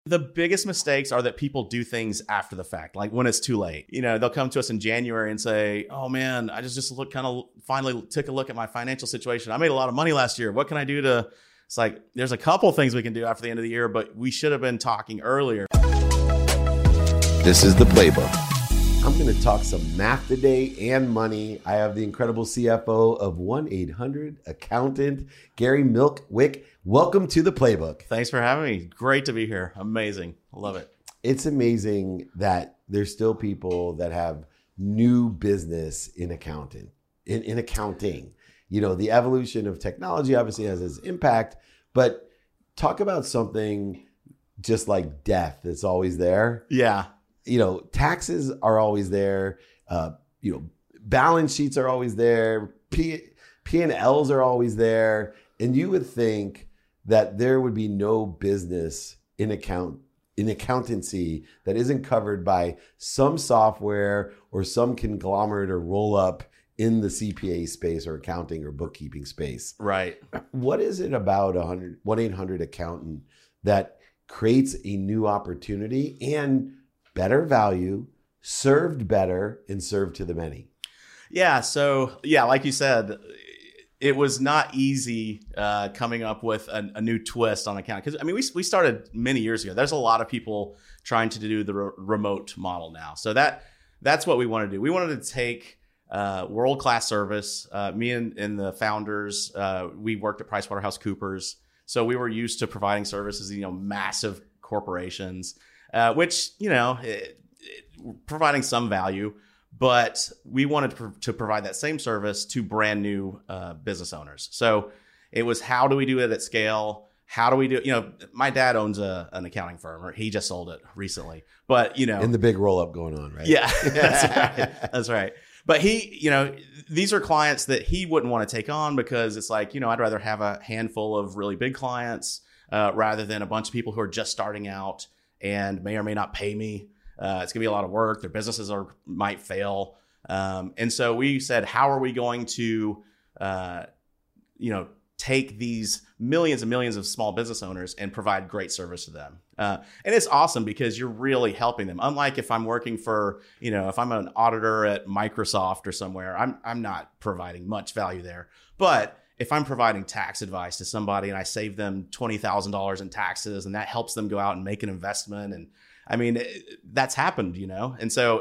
The biggest mistakes are that people do things after the fact, like when it's too late. They'll come to us in January and say, oh man, I just finally took a look at my financial situation. I made a lot of money last year. What can I do to, it's like, there's a couple things we can do after the end of the year, but we should have been talking earlier. This is The Playbook. I'm going to talk some math today and money. I have the incredible CFO of 1-800-Accountant, Gary Milkwick. Welcome to The Playbook. Thanks for having me. Great to be here. Amazing. Love it. It's amazing that there's still people that have new business in accounting. The evolution of technology obviously has its impact, but talk about something just like death that's always there. Yeah. Taxes are always there. Balance sheets are always there. P&Ls are always there. And you would think that there would be no business in accountancy that isn't covered by some software or some conglomerate or roll up in the CPA space or accounting or bookkeeping space. Right. What is it about 1-800-Accountant that creates a new opportunity and better value, served better, and served to the many? Yeah. So, like you said, it was not easy coming up with a new twist on accounting. Because, we started many years ago. There's a lot of people trying to do the remote model now. So that's what we want to do. We wanted to take world-class service. Me and the founders, we worked at PricewaterhouseCoopers. So we were used to providing services, massive corporations. Which, providing some value, but we wanted to provide that same service to brand new business owners. So it was, how do we do it at scale? How do we do, my dad owns an accounting firm, or he just sold it recently, but, And the big roll up going on, right? Yeah, that's right. That's right. But these are clients that he wouldn't want to take on because it's like, I'd rather have a handful of really big clients rather than a bunch of people who are just starting out and may or may not pay me. It's gonna be a lot of work. Their businesses might fail. And so we said, how are we going to, take these millions and millions of small business owners and provide great service to them? And it's awesome because you're really helping them. Unlike if I'm working for, if I'm an auditor at Microsoft or somewhere, I'm not providing much value there. But if I'm providing tax advice to somebody and I save them $20,000 in taxes and that helps them go out and make an investment, and that's happened, and so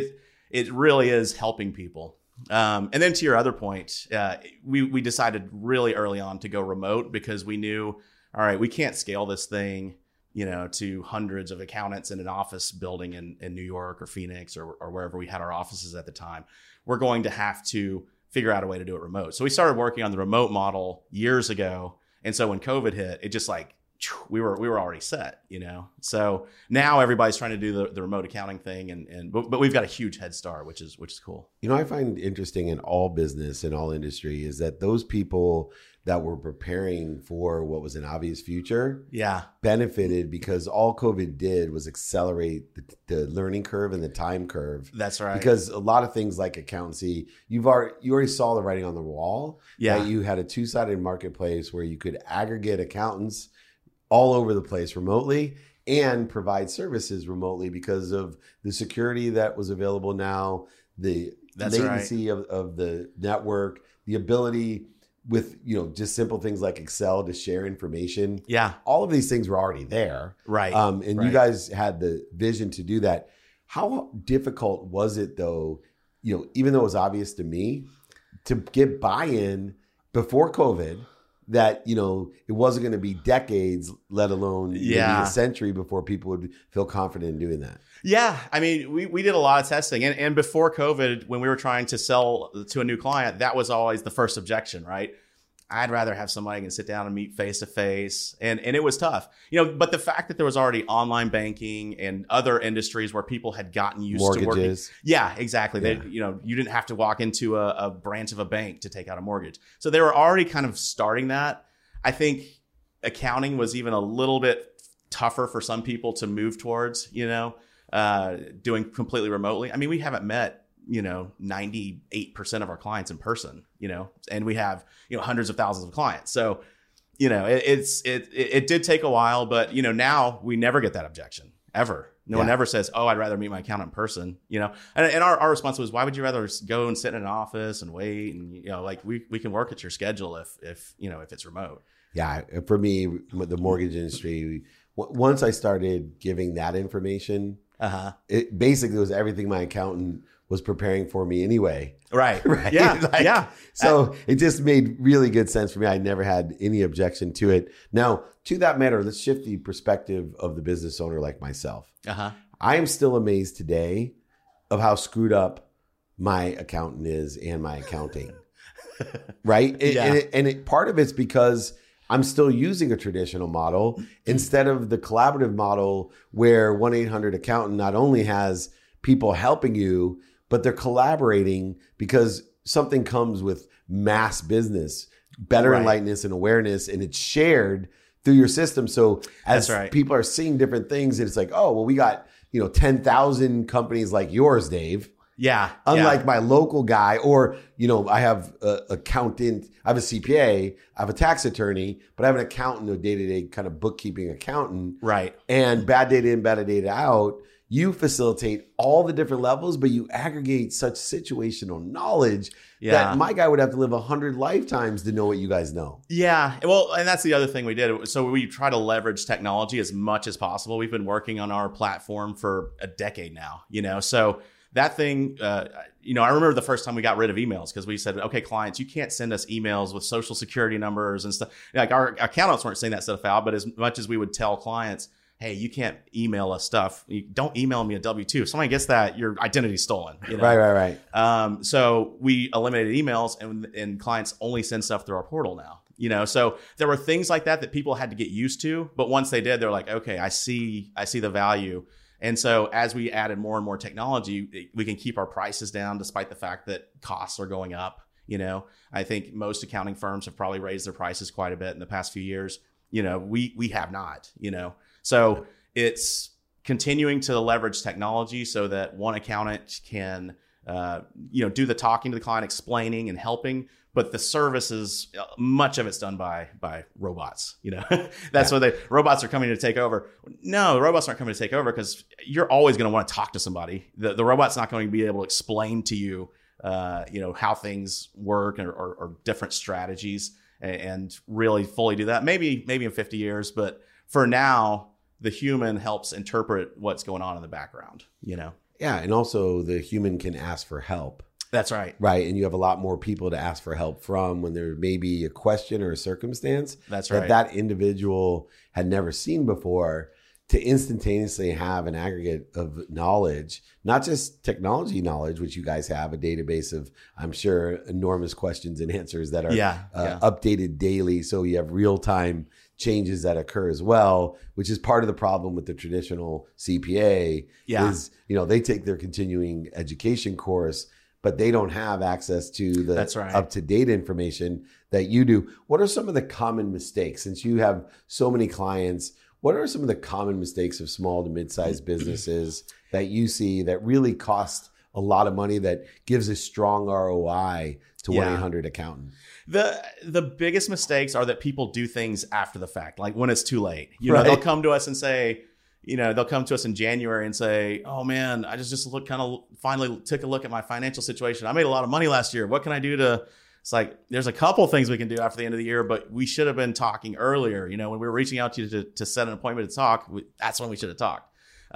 it really is helping people. And then to your other point, we decided really early on to go remote because we knew, all right, we can't scale this thing, to hundreds of accountants in an office building in New York or Phoenix or wherever we had our offices at the time. We're going to have to figure out a way to do it remote. So we started working on the remote model years ago. And so when COVID hit, it just we were already set, So now everybody's trying to do the remote accounting thing, but we've got a huge head start, which is cool. I find interesting in all business, in all industry, is that those people that were preparing for what was an obvious future, benefited because all COVID did was accelerate the learning curve and the time curve. That's right. Because a lot of things like accountancy, you already saw the writing on the wall. Yeah. That you had a two-sided marketplace where you could aggregate accountants all over the place remotely and provide services remotely because of the security that was available now, the latency of the network, the ability with, just simple things like Excel to share information. Yeah. All of these things were already there. Right. You guys had the vision to do that. How difficult was it though, even though it was obvious to me, to get buy-in before COVID that, it wasn't going to be decades, let alone maybe a century before people would feel confident in doing that? Yeah. We did a lot of testing. And before COVID, when we were trying to sell to a new client, that was always the first objection, right? I'd rather have somebody can sit down and meet face to face. And it was tough, but the fact that there was already online banking and other industries where people had gotten used to working. Yeah, exactly. Yeah. You didn't have to walk into a branch of a bank to take out a mortgage. So they were already kind of starting that. I think accounting was even a little bit tougher for some people to move towards, doing completely remotely. We haven't met 98% of our clients in person, and we have, hundreds of thousands of clients. So it did take a while, but now we never get that objection ever. No one ever says, "Oh, I'd rather meet my accountant in person." And our response was, "Why would you rather go and sit in an office and wait?" And like we can work at your schedule if it's remote. Yeah, for me, the mortgage industry, once I started giving that information, it basically was everything my accountant was preparing for me anyway. Right. Right. Yeah. So it just made really good sense for me. I never had any objection to it. Now, to that matter, let's shift the perspective of the business owner like myself. I am still amazed today of how screwed up my accountant is and my accounting. Right. Part of it's because I'm still using a traditional model instead of the collaborative model where 1-800-accountant not only has people helping you, but they're collaborating because something comes with mass business, better enlightenment and awareness, and it's shared through your system. So as people are seeing different things, it's like, oh, well, we got 10,000 companies like yours, Dave. Yeah. Unlike my local guy, or, I have an accountant, I have a CPA, I have a tax attorney, but I have an accountant, a day-to-day kind of bookkeeping accountant. Right. And bad data in, bad data out. You facilitate all the different levels, but you aggregate such situational knowledge that my guy would have to live 100 lifetimes to know what you guys know. Yeah. Well, and that's the other thing we did. So we try to leverage technology as much as possible. We've been working on our platform for a decade now, so that thing, I remember the first time we got rid of emails because we said, okay, clients, you can't send us emails with social security numbers and stuff. Like our accountants weren't sending that stuff out, but as much as we would tell clients, hey, you can't email us stuff. You don't email me a W-2. If somebody gets that, your identity's stolen. Right. So we eliminated emails and clients only send stuff through our portal now. So there were things like that people had to get used to. But once they did, they're like, okay, I see the value. And so as we added more and more technology, we can keep our prices down despite the fact that costs are going up. I think most accounting firms have probably raised their prices quite a bit in the past few years. We have not, So it's continuing to leverage technology so that one accountant can, do the talking to the client, explaining and helping. But the services, much of it's done by robots. That's what robots are coming to take over. No, the robots aren't coming to take over because you're always going to want to talk to somebody. The robot's not going to be able to explain to you, how things work or different strategies and really fully do that. Maybe in 50 years, but for now, the human helps interpret what's going on in the background. Yeah, and also the human can ask for help. That's right. Right. And you have a lot more people to ask for help from when there may be a question or a circumstance that individual had never seen before, to instantaneously have an aggregate of knowledge, not just technology knowledge, which you guys have, a database of, I'm sure, enormous questions and answers that are updated daily. So you have real-time changes that occur as well, which is part of the problem with the traditional CPA is, they take their continuing education course, but they don't have access to the up-to-date information that you do. What are some of the common mistakes? Since you have so many clients, what are some of the common mistakes of small to mid-sized businesses that you see that really cost a lot of money that gives a strong ROI to 1-800-accountant? The biggest mistakes are that people do things after the fact, like when it's too late. They'll come to us and say, they'll come to us in January and say, oh man, I just finally took a look at my financial situation. I made a lot of money last year. What can I do to, it's like, there's a couple things we can do after the end of the year, but we should have been talking earlier. When we were reaching out to you to set an appointment to talk, that's when we should have talked.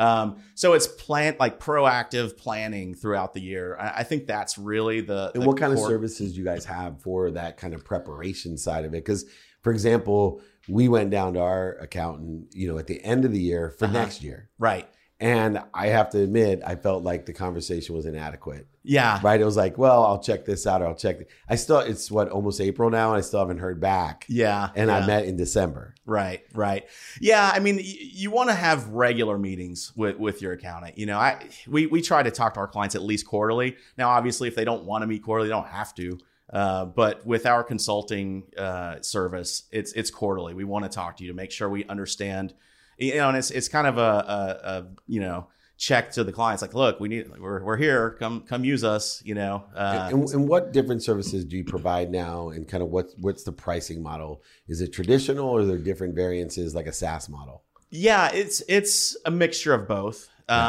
So it's proactive planning throughout the year. I think that's really And what kind of services do you guys have for that kind of preparation side of it? Because, for example, we went down to our accountant, at the end of the year for next year. Right. And I have to admit, I felt like the conversation was inadequate. Yeah. Right. It was like, well, I'll check this out, or I'll check. It's almost April now, and I still haven't heard back. Yeah. And I met in December. Right. Yeah. I mean, you want to have regular meetings with your accountant. We try to talk to our clients at least quarterly. Now, obviously, if they don't want to meet quarterly, they don't have to. But with our consulting service, it's quarterly. We want to talk to you to make sure we understand. And it's kind of check to the clients like, look, we're here, come use us, And what different services do you provide now, and kind of what's the pricing model? Is it traditional, or are there different variances like a SaaS model? Yeah, it's a mixture of both.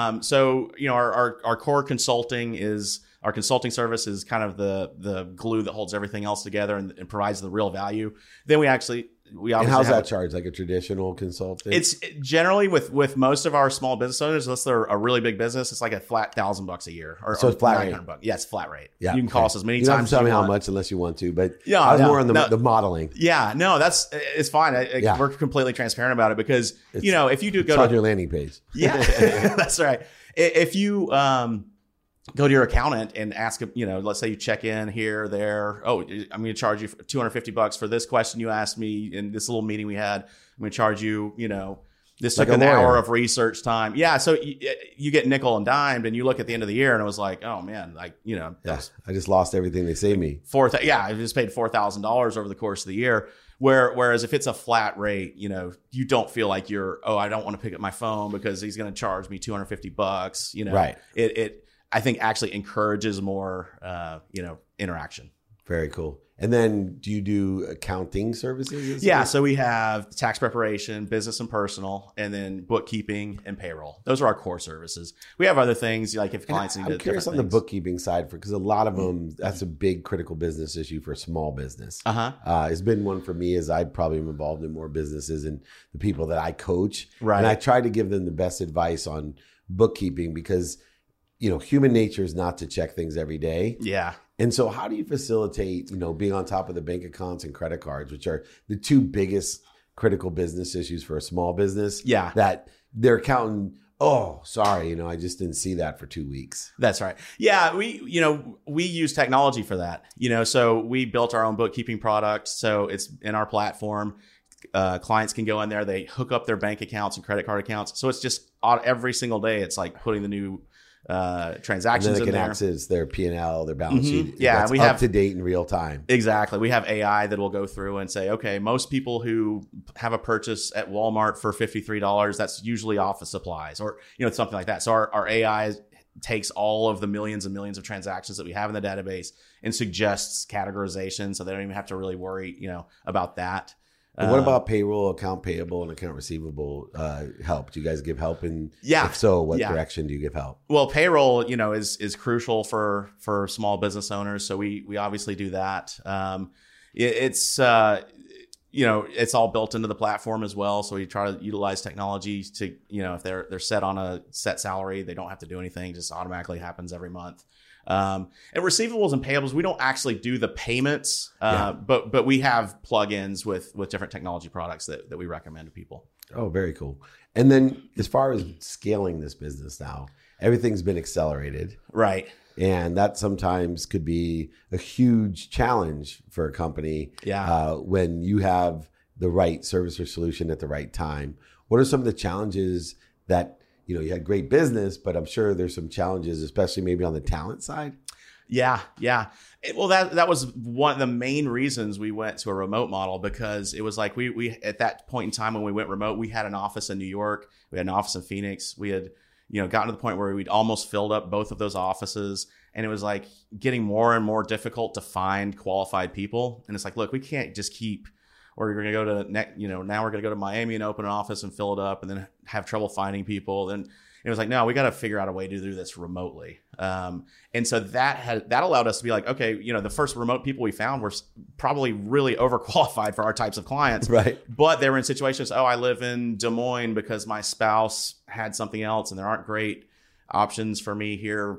So our core consulting is, our consulting service is kind of the glue that holds everything else together and provides the real value. Then we obviously and how's that charged? Like a traditional consultant? It's generally with most of our small business owners, unless they're a really big business, it's like a flat $1,000 a year, so it's flat rate. $900. Yeah, it's flat rate. Yeah, you can call us as many times. You don't have to tell me how much unless you want to, but I was more on the modeling. Yeah, no, it's fine. We're completely transparent about it because if you do go on your landing page, yeah, that's right. If you go to your accountant and ask, let's say you check in here, there. Oh, I'm going to charge you $250 for this question you asked me in this little meeting we had. I'm going to charge you, this took an hour of research time. Yeah. So you get nickel and dimed, and you look at the end of the year and it was like, oh man, I just lost everything they saved me. I just paid $4,000 over the course of the year. Whereas if it's a flat rate, you don't feel like I don't want to pick up my phone because he's going to charge me $250. Right. It I think actually encourages more, interaction. Very cool. And then do you do accounting services? Yeah. So we have tax preparation, business and personal, and then bookkeeping and payroll. Those are our core services. We have other things like if clients need. I'm curious on the bookkeeping side because a lot of them, that's a big critical business issue for a small business. It's been one for me as I probably am involved in more businesses and the people that I coach. Right. And I try to give them the best advice on bookkeeping because human nature is not to check things every day. Yeah. And so how do you facilitate, being on top of the bank accounts and credit cards, which are the two biggest critical business issues for a small business? Yeah. That their accountant, oh, sorry, I just didn't see that for 2 weeks. That's right. Yeah. We use technology for that, so we built our own bookkeeping product. So it's in our platform. Clients can go in there, they hook up their bank accounts and credit card accounts. So it's just every single day, it's like putting the new transactions and then in there. Access their P&L, their balance sheet. Yeah, we have up to date in real time. Exactly. We have AI that will go through and say, okay, most people who have a purchase at Walmart for $53, that's usually office supplies or something like that. So our AI takes all of the millions and millions of transactions that we have in the database and suggests categorization, so they don't even have to really worry, about that. What about payroll, account payable, and account receivable help? Do you guys give help? And yeah, if so, what direction do you give help? Well, payroll, is crucial for small business owners. So we obviously do that. It's it's all built into the platform as well. So we try to utilize technology to, if they're set on a set salary, they don't have to do anything; it just automatically happens every month. And receivables and payables, we don't actually do the payments, but we have plugins with different technology products that we recommend to people. Oh, very cool. And then as far as scaling this business now, everything's been accelerated. Right. And that sometimes could be a huge challenge for a company when you have the right service or solution at the right time. What are some of the challenges that you had great business, but I'm sure there's some challenges, especially maybe on the talent side? Yeah. Well, that was one of the main reasons we went to a remote model, because it was like we at that point in time when we went remote, we had an office in New York, we had an office in Phoenix. We had gotten to the point where we'd almost filled up both of those offices, and it was like getting more and more difficult to find qualified people. And it's like, look, we can't just keep. Or you're going to go to, now we're going to go to Miami and open an office and fill it up and then have trouble finding people. And it was like, no, we got to figure out a way to do this remotely. And so that allowed us to be like, okay, the first remote people we found were probably really overqualified for our types of clients. Right. But they were in situations, I live in Des Moines because my spouse had something else and there aren't great options for me here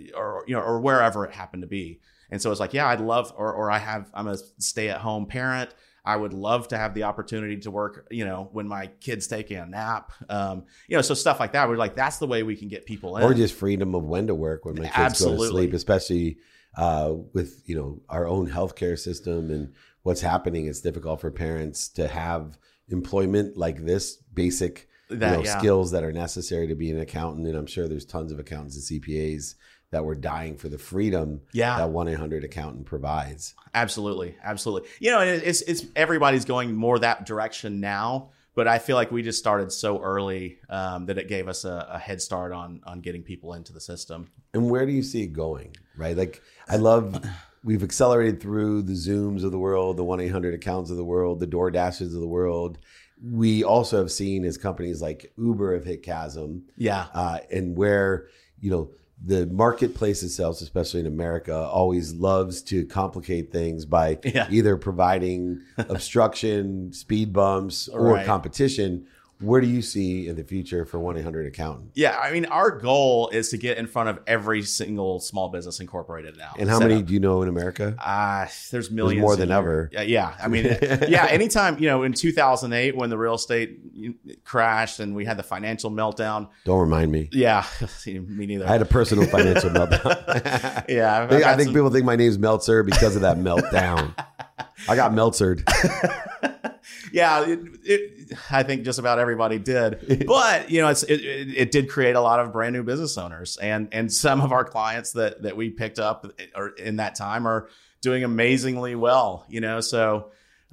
or wherever it happened to be. And so it's like, yeah, I'd love, I'm a stay-at-home parent. I would love to have the opportunity to work, when my kids take a nap, so stuff like that. We're like, that's the way we can get people in. Or just freedom of when to work when my kids go to sleep, especially with, our own healthcare system and what's happening. It's difficult for parents to have employment like this, basic skills that are necessary to be an accountant. And I'm sure there's tons of accountants and CPAs that were dying for the freedom that 1-800-ACCOUNTANT provides. Absolutely. And it's everybody's going more that direction now, but I feel like we just started so early that it gave us a head start on getting people into the system. And where do you see it going? Right, like I love. We've accelerated through the Zooms of the world, the 1-800 accounts of the world, the DoorDashes of the world. We also have seen as companies like Uber have hit chasm. Yeah. And where, the marketplace itself, especially in America, always loves to complicate things by either providing obstruction, speed bumps, or competition. Where do you see in the future for 1-800 Accountant? Yeah, I mean, our goal is to get in front of every single small business incorporated now. And how many do you know in America? There's millions. There's more than ever. Yeah. I mean, anytime, in 2008 when the real estate crashed and we had the financial meltdown. Don't remind me. Yeah, me neither. I had a personal financial meltdown. Yeah. I think people think my name's Meltzer because of that meltdown. I got Meltzered. Yeah, I think just about everybody did. But, it did create a lot of brand new business owners. And some of our clients that we picked up in that time are doing amazingly well, So,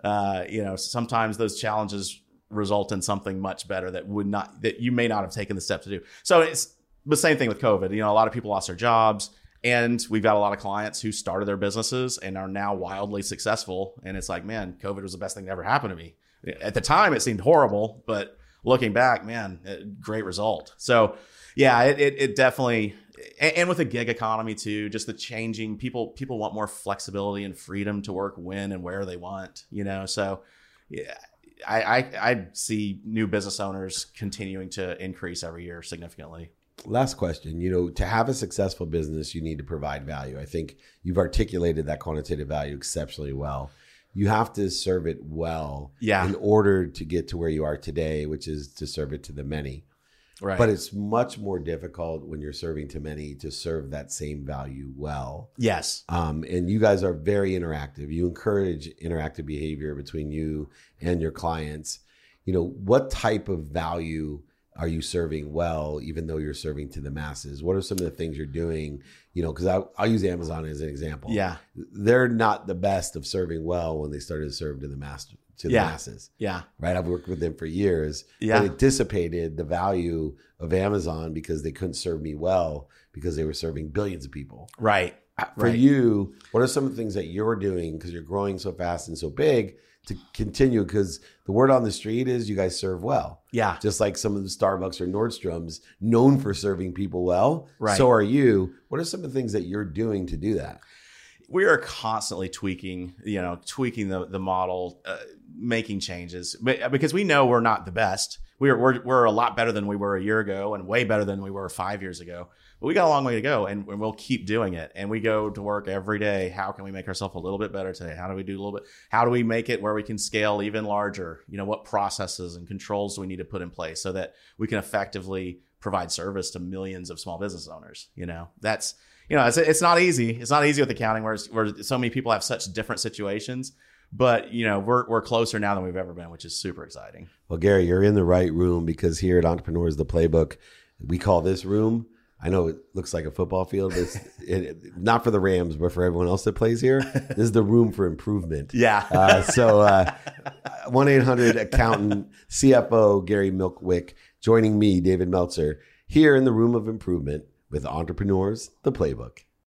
sometimes those challenges result in something much better that you may not have taken the step to do. So it's the same thing with COVID. A lot of people lost their jobs. And we've got a lot of clients who started their businesses and are now wildly successful. And it's like, man, COVID was the best thing that ever happened to me. At the time, it seemed horrible, but looking back, man, great result. So, yeah, it definitely, and with the gig economy too, just the changing, people want more flexibility and freedom to work when and where they want, So, yeah, I see new business owners continuing to increase every year significantly. Last question. To have a successful business, you need to provide value. I think you've articulated that quantitative value exceptionally well. You have to serve it well in order to get to where you are today, which is to serve it to the many. Right. But it's much more difficult when you're serving to many to serve that same value well. Yes. And you guys are very interactive. You encourage interactive behavior between you and your clients. What type of value are you serving well, even though you're serving to the masses? What are some of the things you're doing? Because I'll use Amazon as an example. Yeah. They're not the best of serving well when they started to serve to the masses. Yeah. Right. I've worked with them for years. Yeah. But it dissipated the value of Amazon because they couldn't serve me well because they were serving billions of people. Right. For you, what are some of the things that you're doing because you're growing so fast and so big to continue? Because the word on the street is you guys serve well. Yeah. Just like some of the Starbucks or Nordstrom's known for serving people well. Right. So are you. What are some of the things that you're doing to do that? We are constantly tweaking the model, making changes because we know we're not the best. We're a lot better than we were a year ago and way better than we were 5 years ago. But we got a long way to go, and we'll keep doing it. And we go to work every day. How can we make ourselves a little bit better today? How do we do a little bit? How do we make it where we can scale even larger? What processes and controls do we need to put in place so that we can effectively provide service to millions of small business owners? That's it's not easy. It's not easy with accounting where so many people have such different situations. But, we're closer now than we've ever been, which is super exciting. Well, Gary, you're in the right room because here at Entrepreneurs, the Playbook, we call this room. I know it looks like a football field, but it's not for the Rams, but for everyone else that plays here. This is the room for improvement. Yeah. 1-800 Accountant, CFO Gary Milkwick, joining me, David Meltzer, here in the room of improvement with Entrepreneurs, the Playbook.